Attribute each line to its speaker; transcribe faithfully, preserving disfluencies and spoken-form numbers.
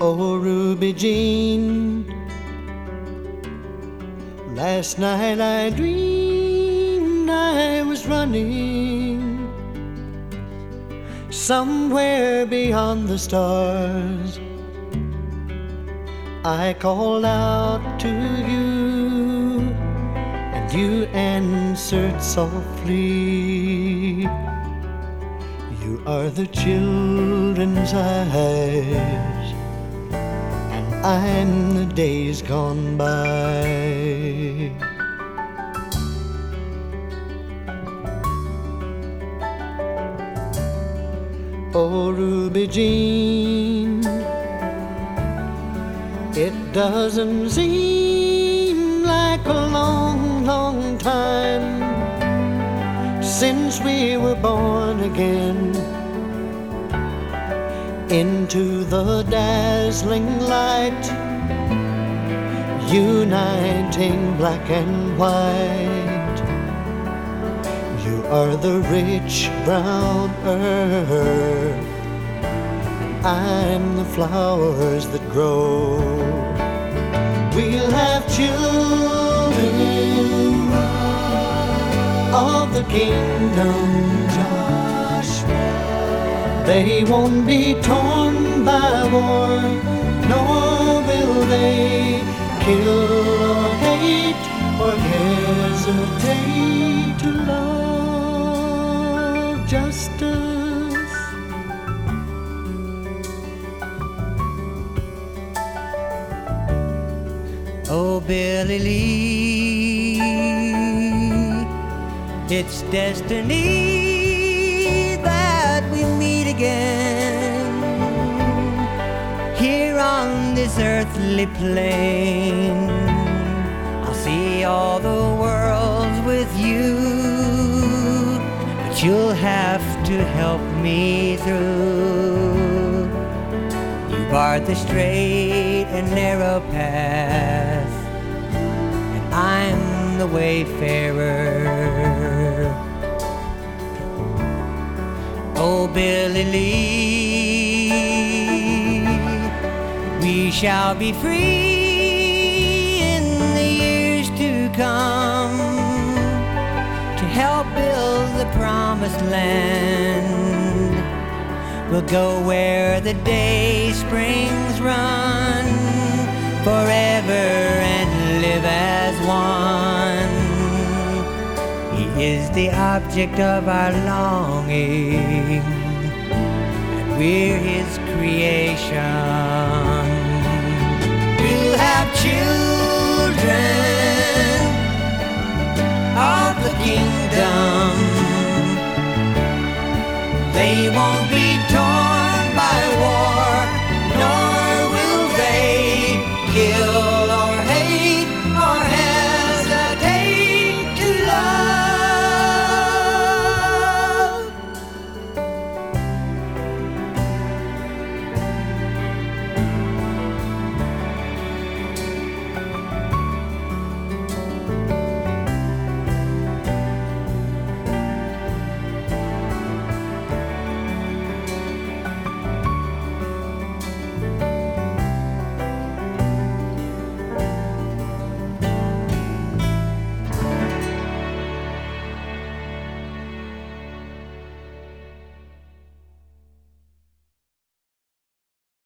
Speaker 1: Oh, Ruby Jean, last night I dreamed I was running somewhere beyond the stars. I called out to you, and you answered softly. You are the children's eyes, and I'm the days gone by. Oh, Ruby Jean, it doesn't seem like a long, long time since we were born again into the dazzling light, uniting black and white. You are the rich brown earth, and I'm the flowers that grow. We'll have children of the kingdom, Joshua. They won't be torn by war, nor will they kill or hate or hesitate to love justice.
Speaker 2: Oh, Billy Lee, it's destiny that we meet again here on this earthly plane. I'll see all the worlds with you, but you'll have to help me through. You barred the straight and narrow path, and I'm the wayfarer. Oh, Billy Lee, we shall be free in the years to come to help build the promised land. We'll go where the day springs run forever and live as one. He is the object of our longing, and we're his creation.